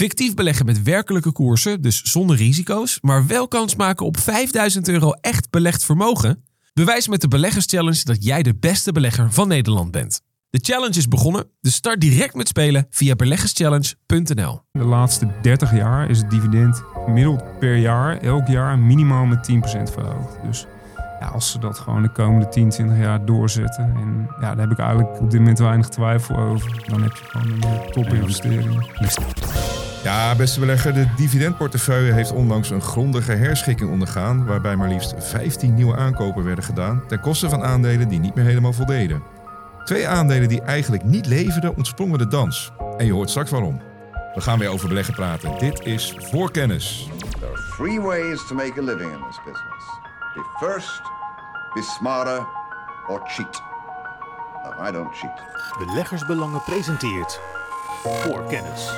Fictief beleggen met werkelijke koersen, dus zonder risico's, maar wel kans maken op €5.000 echt belegd vermogen? Bewijs met de Beleggerschallenge dat jij de beste belegger van Nederland bent. De challenge is begonnen, dus start direct met spelen via beleggerschallenge.nl. De laatste 30 jaar is het dividend gemiddeld per jaar, elk jaar, minimaal met 10% verhoogd. Dus ja, als ze dat gewoon de komende 10, 20 jaar doorzetten, en ja, daar heb ik eigenlijk op dit moment weinig twijfel over, dan heb je gewoon een topinvestering. Ja, beste belegger, de dividendportefeuille heeft onlangs een grondige herschikking ondergaan, waarbij maar liefst 15 nieuwe aankopen werden gedaan ten koste van aandelen die niet meer helemaal voldeden. 2 aandelen die eigenlijk niet leverden, ontsprongen de dans. En je hoort straks waarom. We gaan weer over beleggen praten. Dit is Voorkennis. There are 3 ways to make a living in this business. Be first, be smarter, or cheat. No, I don't cheat. Beleggersbelangen presenteert Voorkennis.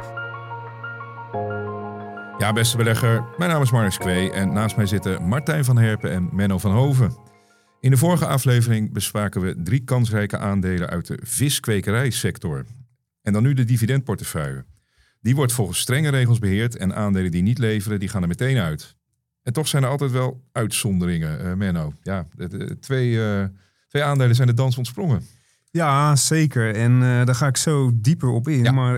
Ja, beste belegger, mijn naam is Marnix Kwee en naast mij zitten Martijn van Herpen en Menno van Hoven. In de vorige aflevering bespraken we 3 kansrijke aandelen uit de viskwekerijsector. En dan nu de dividendportefeuille. Die wordt volgens strenge regels beheerd en aandelen die niet leveren, die gaan er meteen uit. En toch zijn er altijd wel uitzonderingen, Menno. Ja, 2 aandelen zijn de dans ontsprongen. Ja, zeker. En daar ga ik zo dieper op in. Ja. Maar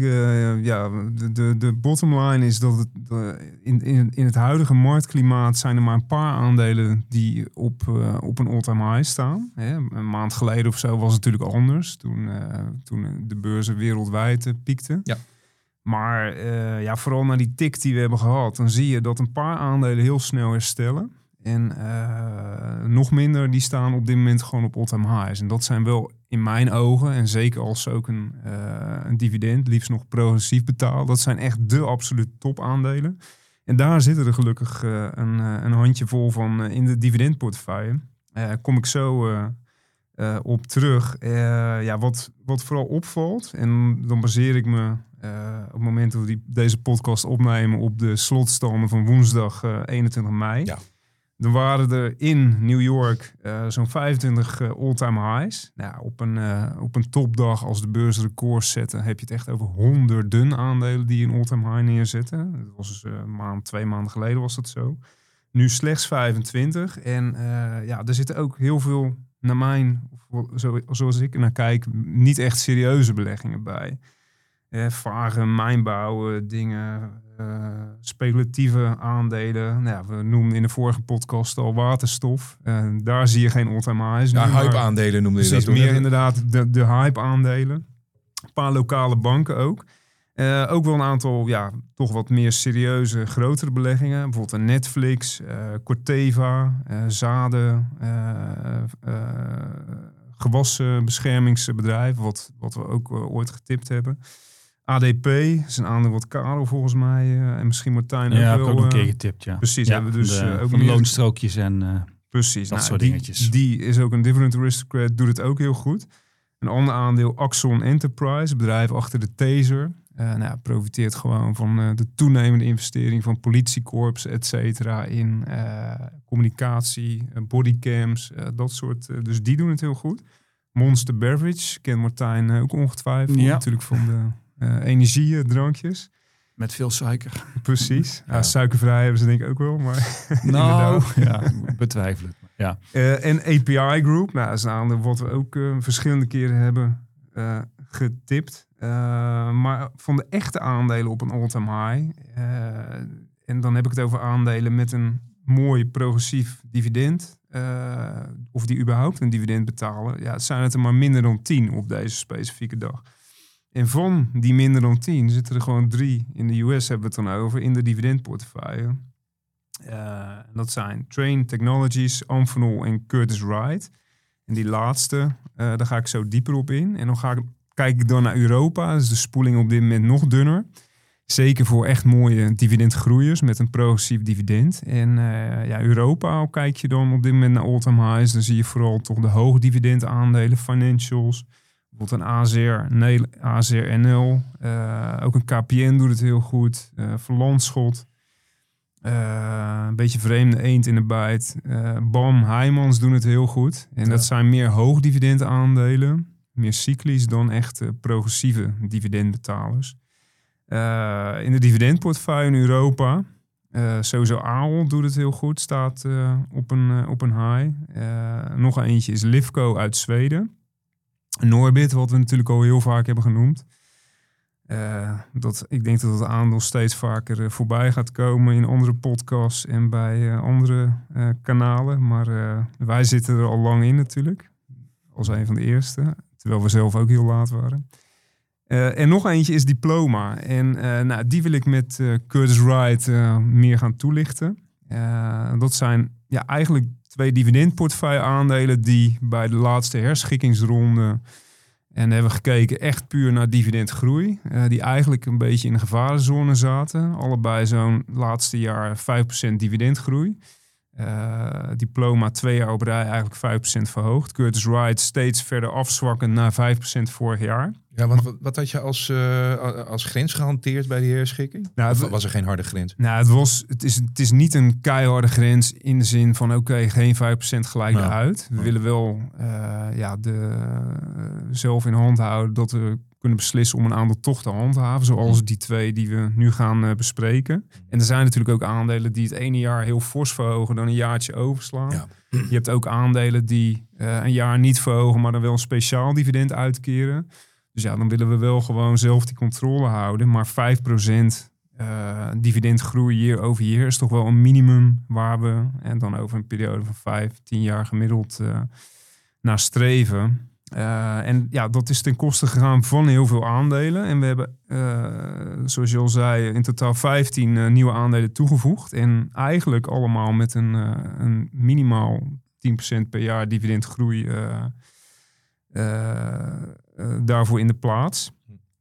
de bottom line is dat in het huidige marktklimaat zijn er maar een paar aandelen die op een all-time high staan. Een maand geleden of zo was het natuurlijk anders. Toen de beurzen wereldwijd piekten. Ja. Maar vooral naar die tik die we hebben gehad, dan zie je dat een paar aandelen heel snel herstellen. En nog minder, die staan op dit moment gewoon op all-time highs. En dat zijn wel in mijn ogen, en zeker als ze ook een dividend, liefst nog progressief betalen, dat zijn echt de absolute topaandelen. En daar zitten er gelukkig een handjevol van in de dividendportefeuille. Kom ik zo op terug. Wat vooral opvalt, en dan baseer ik me op het moment dat we deze podcast opnemen op de slotstanden van woensdag 21 mei. Ja. Dan waren er in New York zo'n 25 all-time highs. Nou, op een topdag als de beurs records zetten, heb je het echt over honderden aandelen die een all-time high neerzetten. Dat was 2 maanden geleden was dat zo. Nu slechts 25. En er zitten ook heel veel, naar mijn, zoals ik er naar kijk, niet echt serieuze beleggingen bij. Vage mijnbouw, dingen, speculatieve aandelen. Nou, we noemden in de vorige podcast al waterstof. Daar zie je geen all-time highs. Ja, hype-aandelen noemde je dat. Precies, meer inderdaad de hype-aandelen. Een paar lokale banken ook. Ook wel een aantal, toch wat meer serieuze, grotere beleggingen. Bijvoorbeeld een Netflix, Corteva, zaden, gewasbeschermingsbedrijf, wat we ook ooit getipt hebben. ADP is een aandeel wat Karel volgens mij en misschien Martijn ook wel. Ja, heb ik ook nog een keer getipt, ja. Precies, ja, hebben we dus ook van loonstrookjes en precies, dat soort dingetjes. Die is ook een dividend aristocrat, doet het ook heel goed. Een ander aandeel, Axon Enterprise, bedrijf achter de taser. Profiteert gewoon van de toenemende investering van politiekorps, et cetera, in communicatie, bodycams, dat soort. Dus die doen het heel goed. Monster Beverage, kent Martijn ook ongetwijfeld. Ja. Natuurlijk van de energiedrankjes. Met veel suiker. Precies. Ja. Suikervrij hebben ze denk ik ook wel, maar betwijfel het. Ja. En API Group, dat is een aandeel wat we ook verschillende keren hebben getipt. Maar van de echte aandelen op een all-time high. En dan heb ik het over aandelen met een mooi progressief dividend. Of die überhaupt een dividend betalen. Ja, het zijn het er maar minder dan 10 op deze specifieke dag. En van die minder dan 10 zitten er gewoon 3. In de US hebben we het dan over in de dividendportefeuille. Dat zijn Trane Technologies, Amphenol en Curtiss-Wright. En die laatste, daar ga ik zo dieper op in. En dan kijk ik dan naar Europa. Dus de spoeling op dit moment nog dunner. Zeker voor echt mooie dividendgroeiers met een progressief dividend. En Europa, kijk je dan op dit moment naar all-time highs. Dan zie je vooral toch de hoogdividend aandelen, financials. Bijvoorbeeld een ASR-NL. Ook een KPN doet het heel goed. Van Landschot. Een beetje vreemde eend in de bijt. BAM, Heijmans doen het heel goed. En dat zijn meer hoogdividend aandelen. Meer cyclisch dan echt progressieve dividendbetalers. In de dividendportefeuille in Europa. Sowieso Ahold doet het heel goed. Staat op een high. Nog eentje is Lifco uit Zweden. Norbit, wat we natuurlijk al heel vaak hebben genoemd. Ik denk dat het aandeel steeds vaker voorbij gaat komen in andere podcasts en bij andere kanalen. Maar wij zitten er al lang in natuurlijk. Als een van de eerste. Terwijl we zelf ook heel laat waren. En nog eentje is Diploma. En die wil ik met Curtis Wright meer gaan toelichten. Dat zijn eigenlijk 2 dividendportefeuille aandelen die bij de laatste herschikkingsronde... En hebben we gekeken echt puur naar dividendgroei. Die eigenlijk een beetje in de gevarenzone zaten. Allebei zo'n laatste jaar 5% dividendgroei. Diploma 2 jaar op rij eigenlijk 5% verhoogd. Curtis Wright steeds verder afzwakkend naar 5% vorig jaar. Ja, want wat had je als grens gehanteerd bij die herschikking? Of was er geen harde grens? Nou, het is niet een keiharde grens in de zin van oké, geen 5% gelijk eruit. We willen wel zelf in hand houden dat we kunnen beslissen om een aandeel toch te handhaven. Zoals die 2 die we nu gaan bespreken. En er zijn natuurlijk ook aandelen die het ene jaar heel fors verhogen, dan een jaartje overslaan. Ja. Je hebt ook aandelen die een jaar niet verhogen, maar dan wel een speciaal dividend uitkeren. Dus dan willen we wel gewoon zelf die controle houden. Maar 5% dividendgroei year over year is toch wel een minimum waar we, en dan over een periode van 5-10 jaar gemiddeld naar streven. Dat is ten koste gegaan van heel veel aandelen. En we hebben, zoals je al zei, in totaal 15 nieuwe aandelen toegevoegd. En eigenlijk allemaal met een minimaal 10% per jaar dividendgroei daarvoor in de plaats.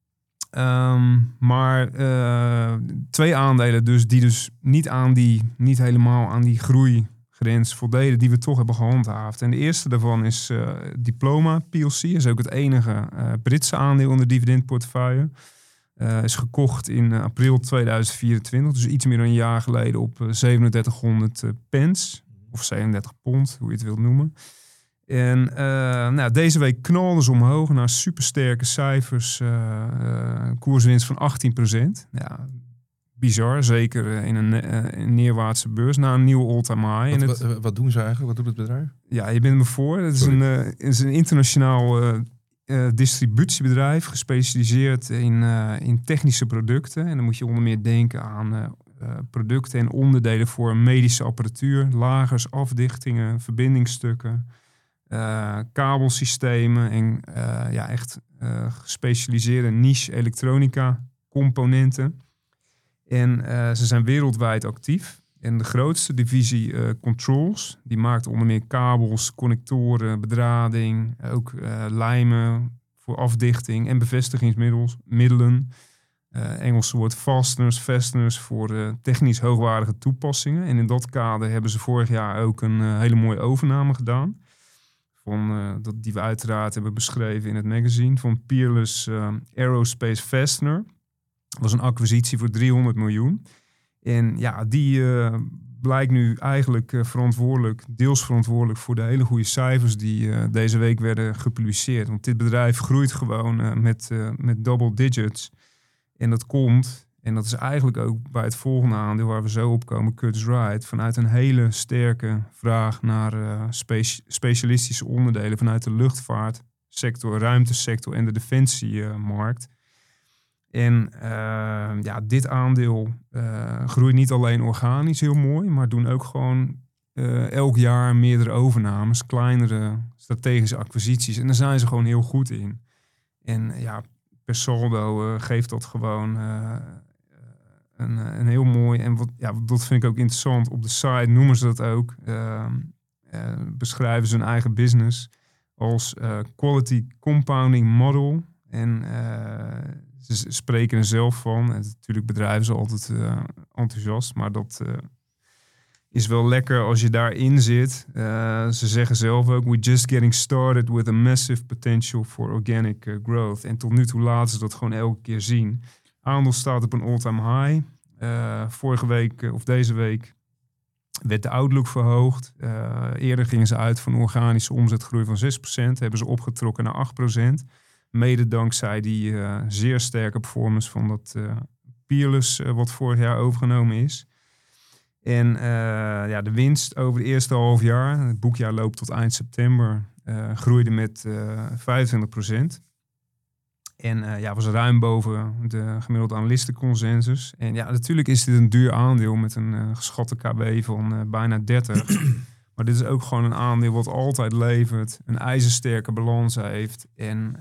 Maar 2 aandelen dus die dus niet helemaal aan die groeigrens voldeden, die we toch hebben gehandhaafd. En de eerste daarvan is Diploma PLC. Is ook het enige Britse aandeel in de dividendportefeuille. Is gekocht in april 2024, dus iets meer dan een jaar geleden op 3700 pence. Of 37 pond, hoe je het wilt noemen. En deze week knalden ze omhoog naar supersterke cijfers. Koerswinst van 18%. Ja, bizar, zeker in een neerwaartse beurs. Na een nieuwe all-time high. Wat doen ze eigenlijk? Wat doet het bedrijf? Ja, je bent me voor. Het is een internationaal distributiebedrijf. Gespecialiseerd in technische producten. En dan moet je onder meer denken aan producten en onderdelen voor medische apparatuur. Lagers, afdichtingen, verbindingsstukken. Kabelsystemen en echt gespecialiseerde niche elektronica componenten. En ze zijn wereldwijd actief. En de grootste divisie Controls, die maakt onder meer kabels, connectoren, bedrading, ook lijmen voor afdichting en bevestigingsmiddelen. Engelse woord fasteners voor technisch hoogwaardige toepassingen. En in dat kader hebben ze vorig jaar ook een hele mooie overname gedaan. Die we uiteraard hebben beschreven in het magazine. Van Peerless Aerospace Fastener. Dat was een acquisitie voor 300 miljoen. En die blijkt nu eigenlijk deels verantwoordelijk voor de hele goede cijfers die deze week werden gepubliceerd. Want dit bedrijf groeit gewoon met double digits. En dat komt, en dat is eigenlijk ook bij het volgende aandeel waar we zo op komen, Curtis Wright, vanuit een hele sterke vraag naar specialistische onderdelen vanuit de luchtvaartsector, ruimtesector en de defensiemarkt. En dit aandeel groeit niet alleen organisch heel mooi, maar doen ook gewoon elk jaar meerdere overnames, kleinere strategische acquisities. En daar zijn ze gewoon heel goed in. En per saldo geeft dat gewoon een heel mooi, en dat vind ik ook interessant, op de site noemen ze dat ook, beschrijven ze hun eigen business als quality compounding model. En ze spreken er zelf van. En natuurlijk bedrijven ze altijd enthousiast, maar dat is wel lekker als je daarin zit. Ze zeggen zelf ook, we're just getting started with a massive potential for organic growth. En tot nu toe laten ze dat gewoon elke keer zien. Aandeel staat op een all-time high. Vorige week of deze week werd de outlook verhoogd. Eerder gingen ze uit van organische omzetgroei van 6%. Hebben ze opgetrokken naar 8%. Mede dankzij die zeer sterke performance van dat Peerless wat vorig jaar overgenomen is. En de winst over het eerste half jaar, het boekjaar loopt tot eind september, groeide met 25%. En was ruim boven de gemiddelde analistenconsensus. En ja, natuurlijk is dit een duur aandeel met een geschatte KB van bijna 30. Maar dit is ook gewoon een aandeel wat altijd levert, een ijzersterke balans heeft en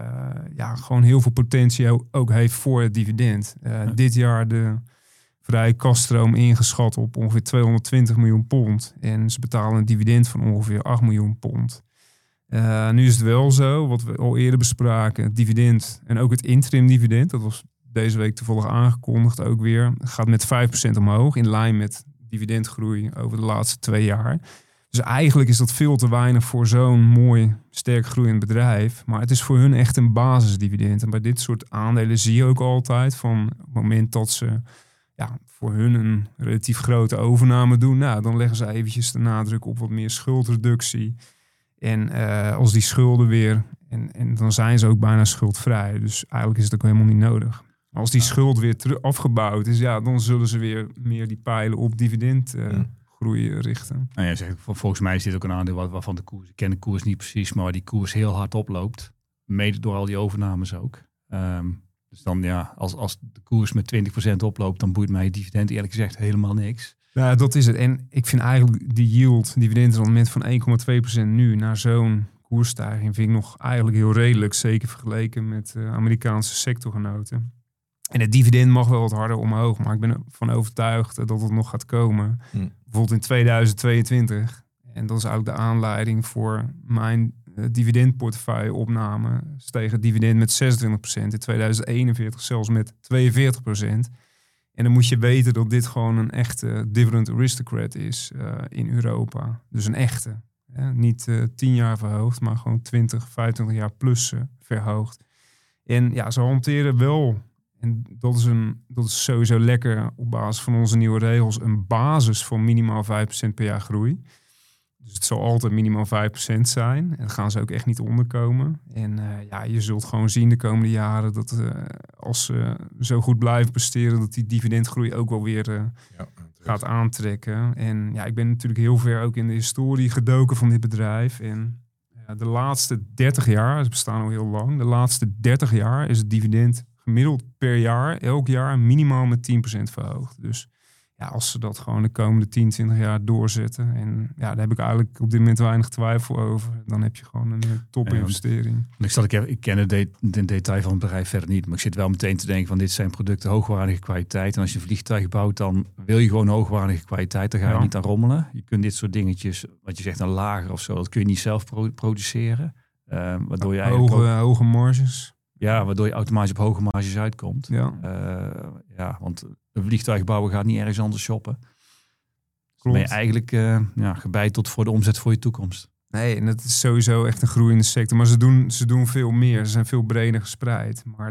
gewoon heel veel potentie ook heeft voor het dividend. Dit jaar de vrije kaststroom ingeschat op ongeveer 220 miljoen pond. En ze betalen een dividend van ongeveer 8 miljoen pond. Nu is het wel zo, wat we al eerder bespraken, het dividend en ook het interim dividend, dat was deze week toevallig aangekondigd ook weer, gaat met 5% omhoog, in lijn met dividendgroei over de laatste 2 jaar. Dus eigenlijk is dat veel te weinig voor zo'n mooi, sterk groeiend bedrijf. Maar het is voor hun echt een basisdividend. En bij dit soort aandelen zie je ook altijd van het moment dat ze voor hun een relatief grote overname doen, dan leggen ze eventjes de nadruk op wat meer schuldreductie. En als die schulden weer, en dan zijn ze ook bijna schuldvrij. Dus eigenlijk is het ook helemaal niet nodig. Als die schuld weer afgebouwd is, dan zullen ze weer meer die pijlen op dividendgroei richten. Nou, zegt, volgens mij is dit ook een aandeel waarvan de koers, ik ken de koers niet precies, maar waar die koers heel hard oploopt. Mede door al die overnames ook. Dus dan als de koers met 20% oploopt, dan boeit mij het dividend eerlijk gezegd helemaal niks. Ja, dat is het. En ik vind eigenlijk die yield, dividendrendement van 1,2% nu naar zo'n koersstijging vind ik nog eigenlijk heel redelijk. Zeker vergeleken met Amerikaanse sectorgenoten. En het dividend mag wel wat harder omhoog, maar ik ben ervan overtuigd dat het nog gaat komen. Bijvoorbeeld in 2022. En dat is eigenlijk de aanleiding voor mijn dividendportefeuille opname. Steeg het dividend met 26%. In 2041 zelfs met 42%. En dan moet je weten dat dit gewoon een echte dividend aristocrat is in Europa. Dus een echte. Niet 10 jaar verhoogd, maar gewoon 20, 25 jaar plus verhoogd. En ze hanteren wel, en dat is sowieso lekker op basis van onze nieuwe regels, een basis van minimaal 5% per jaar groei. Dus het zal altijd minimaal 5% zijn. En daar gaan ze ook echt niet onderkomen. En je zult gewoon zien de komende jaren dat als ze zo goed blijven presteren, dat die dividendgroei ook wel weer gaat aantrekken. En ik ben natuurlijk heel ver ook in de historie gedoken van dit bedrijf. En de laatste 30 jaar, ze bestaan al heel lang, de laatste 30 jaar is het dividend gemiddeld per jaar, elk jaar minimaal met 10% verhoogd. Dus als ze dat gewoon de komende 10, 20 jaar doorzetten. En daar heb ik eigenlijk op dit moment weinig twijfel over. Dan heb je gewoon een topinvestering. Ik ken het detail van het bedrijf verder niet. Maar ik zit wel meteen te denken van dit zijn producten hoogwaardige kwaliteit. En als je een vliegtuig bouwt, dan wil je gewoon hoogwaardige kwaliteit. Daar ga je niet aan rommelen. Je kunt dit soort dingetjes, wat je zegt een lager of zo, dat kun je niet zelf produceren. Waardoor je hoge marges. Ja, waardoor je automatisch op hoge marges uitkomt. Want een vliegtuig bouwen gaat niet ergens anders shoppen. Dan ben je eigenlijk gebeiteld voor de omzet voor je toekomst. Nee, en dat is sowieso echt een groeiende sector. Maar ze doen veel meer. Ze zijn veel breder gespreid. Maar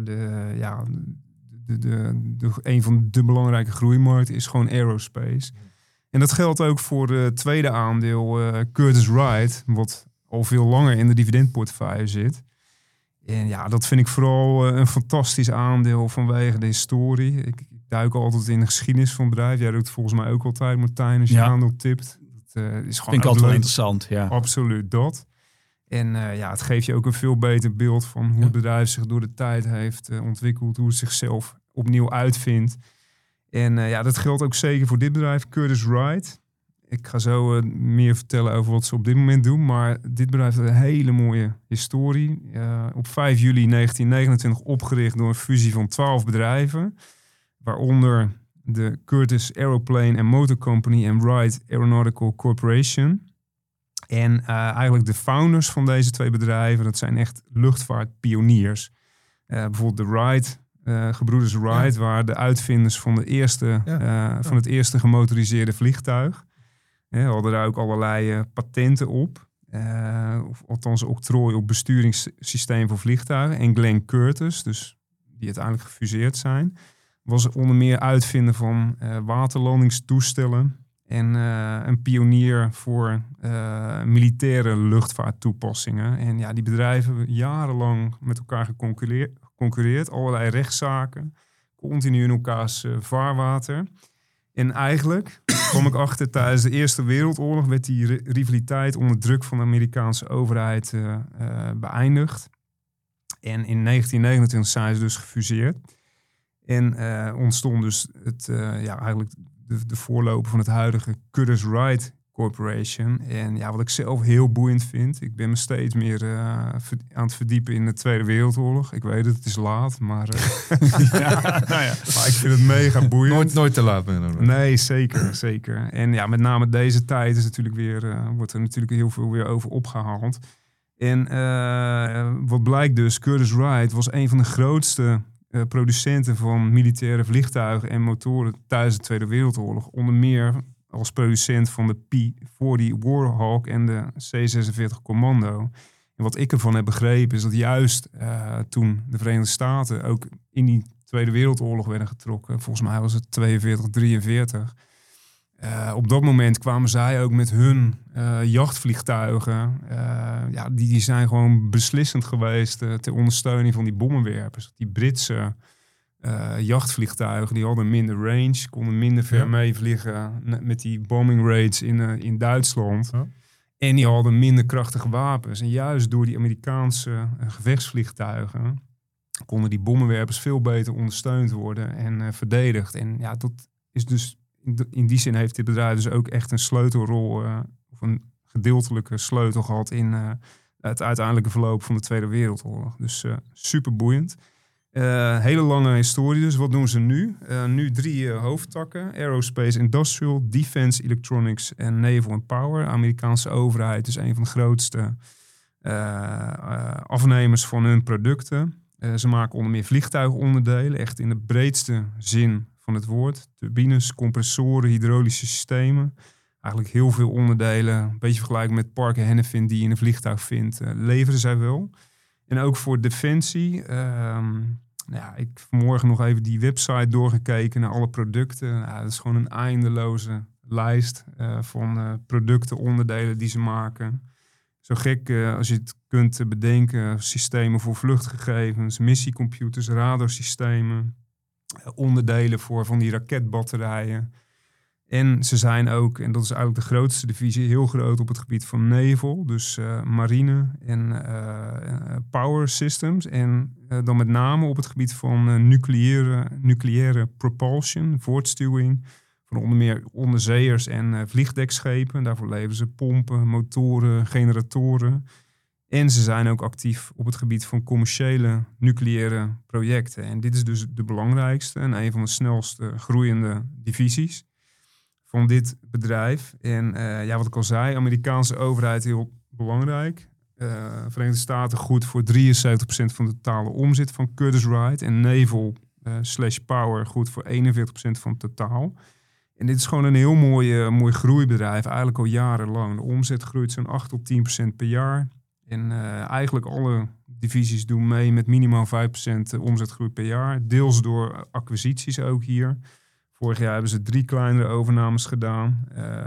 een van de belangrijke groeimarkten is gewoon aerospace. En dat geldt ook voor het tweede aandeel, Curtiss-Wright, wat al veel langer in de dividendportefeuille zit. En dat vind ik vooral een fantastisch aandeel vanwege de historie. Ik duik altijd in de geschiedenis van het bedrijf. Jij doet het volgens mij ook altijd, Martijn, als je aandeel tipt. Dat is gewoon vind ik altijd wel interessant. Ja. Absoluut dat. En het geeft je ook een veel beter beeld van hoe het bedrijf zich door de tijd heeft ontwikkeld. Hoe het zichzelf opnieuw uitvindt. En dat geldt ook zeker voor dit bedrijf, Curtiss-Wright. Ik ga zo meer vertellen over wat ze op dit moment doen. Maar dit bedrijf heeft een hele mooie historie. Op 5 juli 1929 opgericht door een fusie van 12 bedrijven. Waaronder de Curtiss Aeroplane and Motor Company en Wright Aeronautical Corporation. En eigenlijk de founders van deze 2 bedrijven, dat zijn echt luchtvaartpioniers. Bijvoorbeeld de Wright, gebroeders Wright, waren de uitvinders van van het eerste gemotoriseerde vliegtuig. Hadden daar ook allerlei patenten op. Of althans octrooi op besturingssysteem voor vliegtuigen. En Glenn Curtiss, dus die uiteindelijk gefuseerd zijn, was onder meer uitvinder van waterlandingstoestellen En een pionier voor militaire luchtvaarttoepassingen. En ja, die bedrijven hebben jarenlang met elkaar geconcurreerd. Allerlei rechtszaken. Continu in elkaars vaarwater. En eigenlijk kwam ik achter, tijdens de Eerste Wereldoorlog werd die rivaliteit onder druk van de Amerikaanse overheid beëindigd. En in 1929 zijn ze dus gefuseerd. En ontstond dus eigenlijk de voorloper van het huidige Curtiss-Wright Corporation. En ja, wat ik zelf heel boeiend vind. Ik ben me steeds meer aan het verdiepen in de Tweede Wereldoorlog. Ik weet het is laat, maar, maar ik vind het mega boeiend. Nooit te laat, man. Nee, zeker. En ja, met name deze tijd is natuurlijk wordt er natuurlijk heel veel weer over opgehaald. En wat blijkt dus, Curtiss-Wright was een van de grootste producenten van militaire vliegtuigen en motoren tijdens de Tweede Wereldoorlog. Onder meer als producent van de P-40 Warhawk en de C-46 Commando. En wat ik ervan heb begrepen is dat juist toen de Verenigde Staten ook in die Tweede Wereldoorlog werden getrokken, volgens mij was het 42, 43... op dat moment kwamen zij ook met hun jachtvliegtuigen. Die zijn gewoon beslissend geweest ter ondersteuning van die bommenwerpers. Die Britse jachtvliegtuigen die hadden minder range, konden minder ver meevliegen met die bombing raids in Duitsland. Ja. En die hadden minder krachtige wapens. En juist door die Amerikaanse gevechtsvliegtuigen konden die bommenwerpers veel beter ondersteund worden en verdedigd. En ja, dat is dus in die zin heeft dit bedrijf dus ook echt een sleutelrol of een gedeeltelijke sleutel gehad in het uiteindelijke verloop van de Tweede Wereldoorlog. Dus super boeiend. Hele lange historie dus. Wat doen ze nu? Nu 3 hoofdtakken. Aerospace Industrial, Defense Electronics en Naval and Power. De Amerikaanse overheid is een van de grootste afnemers van hun producten. Ze maken onder meer vliegtuigonderdelen, echt in de breedste zin van het woord. Turbines, compressoren, hydraulische systemen. Eigenlijk heel veel onderdelen. Een beetje vergelijkbaar met Parker Hannifin die je in een vliegtuig vindt. Leveren zij wel. En ook voor defensie. Ik heb vanmorgen nog even die website doorgekeken naar alle producten. Dat is gewoon een eindeloze lijst van producten, onderdelen die ze maken. Zo gek als je het kunt bedenken. Systemen voor vluchtgegevens, missiecomputers, radarsystemen. Onderdelen voor van die raketbatterijen. En ze zijn ook, en dat is eigenlijk de grootste divisie, heel groot op het gebied van naval. Dus marine en power systems. En dan met name op het gebied van nucleaire propulsion, voortstuwing. Van onder meer onderzeeërs en vliegdekschepen. Daarvoor leveren ze pompen, motoren, generatoren. En ze zijn ook actief op het gebied van commerciële nucleaire projecten. En dit is dus de belangrijkste en een van de snelst groeiende divisies van dit bedrijf. En wat ik al zei, Amerikaanse overheid heel belangrijk. Verenigde Staten goed voor 73% van de totale omzet van Curtiss-Wright. En Naval /Power goed voor 41% van het totaal. En dit is gewoon een heel mooi groeibedrijf, eigenlijk al jarenlang. De omzet groeit zo'n 8-10% per jaar. En eigenlijk alle divisies doen mee met minimaal 5% omzetgroei per jaar. Deels door acquisities ook hier. Vorig jaar hebben ze 3 kleinere overnames gedaan.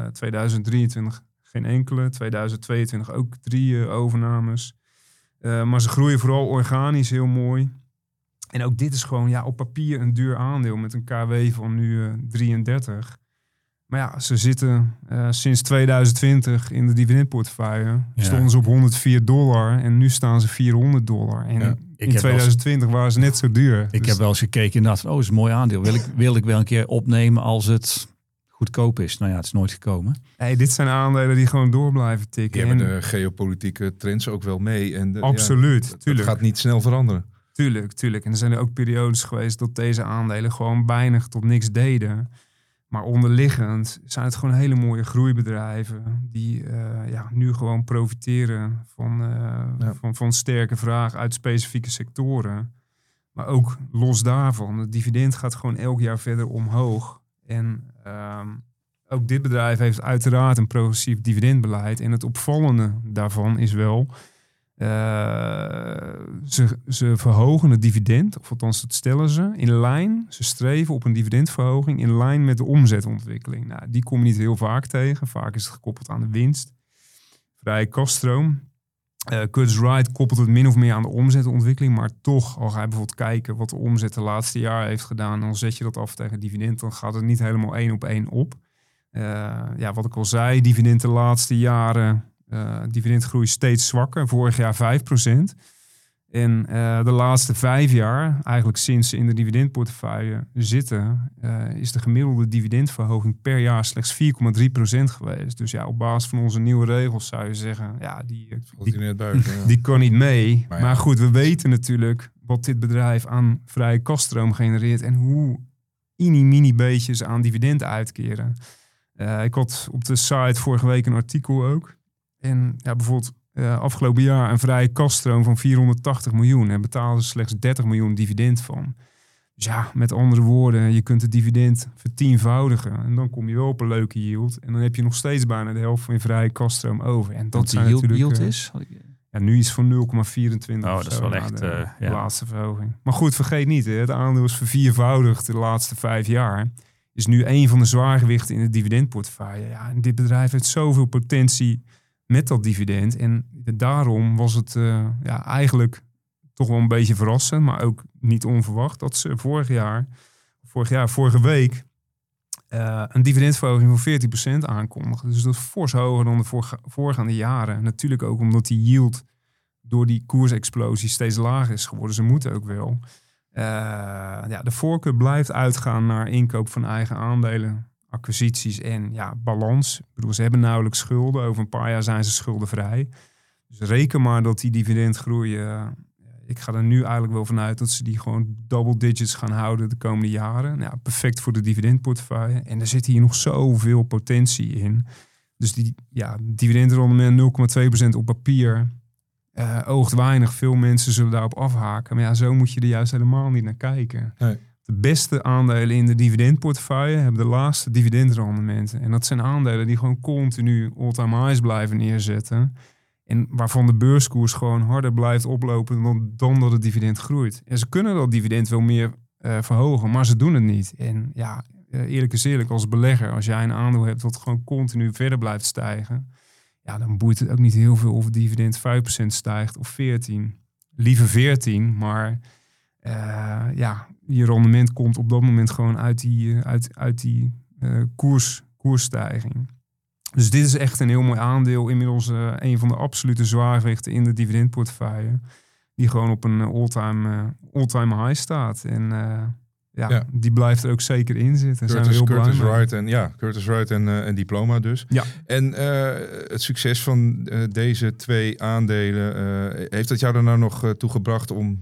2023 geen enkele. 2022 ook 3 overnames. Maar ze groeien vooral organisch heel mooi. En ook dit is gewoon op papier een duur aandeel met een KW van nu 33. Maar ja, ze zitten sinds 2020 in de dividendportefeuille. Stonden ze op $104 en nu staan ze $400. En in 2020 waren ze net zo duur. Ik heb wel eens gekeken inderdaad van, dat is een mooi aandeel. Wil ik wel een keer opnemen als het goedkoop is. Nou ja, het is nooit gekomen. Hey, dit zijn aandelen die gewoon door blijven tikken. Die hebben de geopolitieke trends ook wel mee. En absoluut, tuurlijk. Het gaat niet snel veranderen. Tuurlijk. En er zijn er ook periodes geweest dat deze aandelen gewoon weinig tot niks deden. Maar onderliggend zijn het gewoon hele mooie groeibedrijven die nu gewoon profiteren van sterke vraag uit specifieke sectoren. Maar ook los daarvan, het dividend gaat gewoon elk jaar verder omhoog. En ook dit bedrijf heeft uiteraard een progressief dividendbeleid. En het opvallende daarvan is wel Ze verhogen het dividend, of althans dat stellen ze, in lijn. Ze streven op een dividendverhoging in lijn met de omzetontwikkeling. Nou, die kom je niet heel vaak tegen. Vaak is het gekoppeld aan de winst. Vrije kaststroom. Curtis Wright koppelt het min of meer aan de omzetontwikkeling. Maar toch, al ga je bijvoorbeeld kijken wat de omzet de laatste jaar heeft gedaan. Dan zet je dat af tegen dividend. Dan gaat het niet helemaal 1 op 1 op. Wat ik al zei, dividend de laatste jaren. Dividendgroei steeds zwakker. Vorig jaar 5%. En de laatste 5 jaar, eigenlijk sinds ze in de dividendportefeuille zitten, is de gemiddelde dividendverhoging per jaar slechts 4,3% geweest. Dus ja, op basis van onze nieuwe regels zou je zeggen, ja, die kan niet mee. Maar goed, we weten natuurlijk wat dit bedrijf aan vrije kaststroom genereert en hoe mini beetjes aan dividend uitkeren. Ik had op de site vorige week een artikel ook. En ja, bijvoorbeeld afgelopen jaar een vrije kaststroom van 480 miljoen. En betaalden ze slechts 30 miljoen dividend van. Dus ja, met andere woorden, je kunt het dividend vertienvoudigen. En dan kom je wel op een leuke yield. En dan heb je nog steeds bijna de helft van je vrije kaststroom over. En dat zijn yield, natuurlijk... yield is? Ja, nu is van 0,24. Dat is wel echt de laatste verhoging. Maar goed, vergeet niet, hè, het aandeel is verviervoudigd de laatste 5 jaar. Is nu een van de zwaargewichten in het dividendportefeuille. Ja, en dit bedrijf heeft zoveel potentie met dat dividend. En daarom was het eigenlijk toch wel een beetje verrassend, maar ook niet onverwacht, dat ze vorige week een dividendverhoging van 14% aankondigden. Dus dat is fors hoger dan de voorgaande jaren. Natuurlijk ook omdat die yield door die koersexplosie steeds lager is geworden. Ze moeten ook wel. De voorkeur blijft uitgaan naar inkoop van eigen aandelen, acquisities en balans. Ik bedoel, ze hebben nauwelijks schulden. Over een paar jaar zijn ze schuldenvrij. Dus reken maar dat die dividendgroei... ik ga er nu eigenlijk wel vanuit dat ze die gewoon double digits gaan houden de komende jaren. Nou, perfect voor de dividendportefeuille. En er zit hier nog zoveel potentie in. Dus die dividendrendement 0,2% op papier oogt weinig. Veel mensen zullen daarop afhaken. Maar ja, zo moet je er juist helemaal niet naar kijken. Nee. De beste aandelen in de dividendportefeuille hebben de laagste dividendrendementen. En dat zijn aandelen die gewoon continu all-time highs blijven neerzetten. En waarvan de beurskoers gewoon harder blijft oplopen dan dat het dividend groeit. En ze kunnen dat dividend wel meer verhogen, maar ze doen het niet. En ja, eerlijk is eerlijk, als belegger, als jij een aandeel hebt dat gewoon continu verder blijft stijgen, ja, dan boeit het ook niet heel veel of het dividend 5% stijgt of 14%. Liever 14, maar je rendement komt op dat moment gewoon uit die koersstijging. Dus dit is echt een heel mooi aandeel. Inmiddels een van de absolute zwaargewichten in de dividendportefeuille. Die gewoon op een all-time high staat. En die blijft er ook zeker in zitten. Curtis Wright en Diploma dus. Ja. En het succes van deze 2 aandelen... heeft dat jou er nou nog toe gebracht om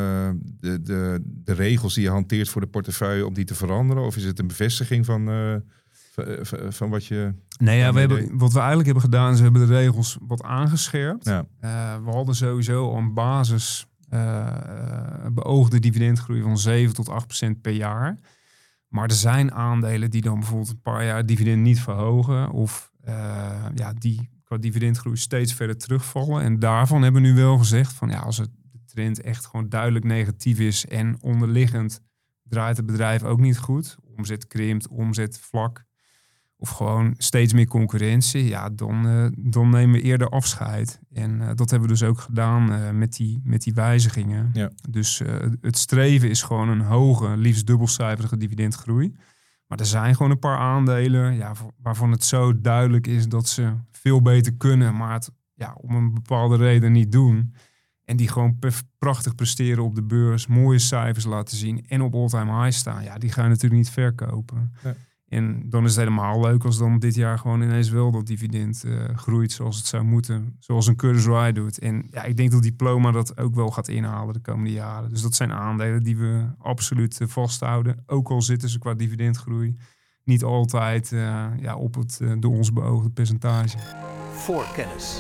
de regels die je hanteert voor de portefeuille... om die te veranderen? Of is het een bevestiging van wat je... Nee, wat we eigenlijk hebben gedaan is we hebben de regels wat aangescherpt. Ja. We hadden sowieso al een basis beoogde dividendgroei van 7 tot 8% per jaar. Maar er zijn aandelen die dan bijvoorbeeld een paar jaar dividend niet verhogen of die qua dividendgroei steeds verder terugvallen. En daarvan hebben we nu wel gezegd van als de trend echt gewoon duidelijk negatief is en onderliggend draait het bedrijf ook niet goed. Omzet krimpt, omzet vlak. Of gewoon steeds meer concurrentie. Ja, dan nemen we eerder afscheid. En dat hebben we dus ook gedaan met die wijzigingen. Ja. Dus het streven is gewoon een hoge, liefst dubbelcijferige dividendgroei. Maar er zijn gewoon een paar aandelen waarvan het zo duidelijk is dat ze veel beter kunnen, maar het om een bepaalde reden niet doen. En die gewoon prachtig presteren op de beurs, mooie cijfers laten zien en op all-time high staan. Ja, die ga je natuurlijk niet verkopen. Ja. En dan is het helemaal leuk als dan dit jaar gewoon ineens wel dat dividend groeit zoals het zou moeten. Zoals een Curtis Wright doet. En ik denk dat Diploma dat ook wel gaat inhalen de komende jaren. Dus dat zijn aandelen die we absoluut vasthouden. Ook al zitten ze qua dividendgroei niet altijd op het door ons beoogde percentage. Voor kennis.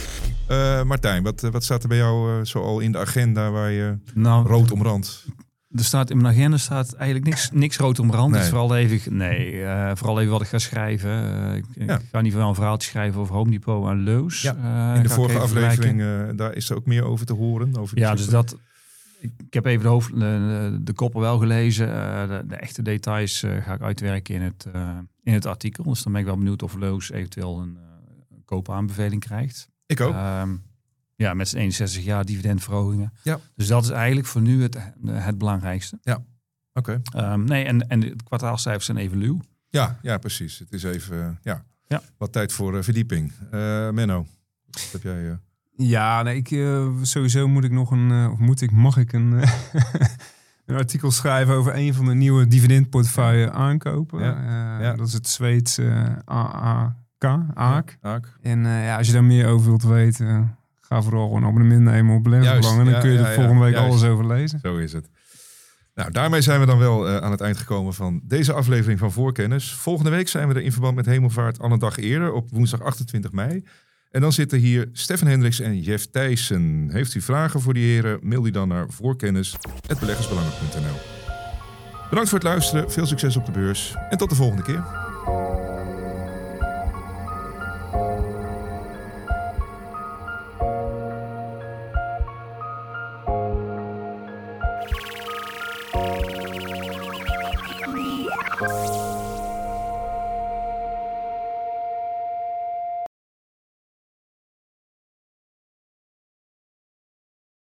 Martijn, wat staat er bij jou zoal in de agenda waar je rood omrandt? Er staat in mijn agenda eigenlijk niks rood om rand. Nee. Het is vooral even wat ik ga schrijven. Ik ga niet wel een verhaaltje schrijven over Home Depot en Lowe's. Ja. In de vorige aflevering, daar is er ook meer over te horen. Over die dus dat... Ik heb even de koppen wel gelezen. De echte details ga ik uitwerken in het artikel. Dus dan ben ik wel benieuwd of Lowe's eventueel een koopaanbeveling krijgt. Ik ook. Met zijn 61 jaar dividendverhogingen. Ja. Dus dat is eigenlijk voor nu het belangrijkste. Ja, oké. En de kwartaalcijfers zijn even luw. Ja, precies. Het is even wat tijd voor verdieping. Menno, wat heb jij... Ja, nee, sowieso moet ik nog mag ik een artikel schrijven over een van de nieuwe dividendportefeuille aankopen. Dat is het Zweedse AAK. En als je daar meer over wilt weten, ga vooral een abonnement nemen op Beleggersbelangen. Dan kun je er volgende week alles over lezen. Zo is het. Nou, daarmee zijn we dan wel aan het eind gekomen van deze aflevering van Voorkennis. Volgende week zijn we er in verband met Hemelvaart al een dag eerder, op woensdag 28 mei. En dan zitten hier Stefan Hendricks en Jeff Thijssen. Heeft u vragen voor die heren? Mail die dan naar voorkennis@beleggersbelangen.nl. Bedankt voor het luisteren. Veel succes op de beurs. En tot de volgende keer. Yeah.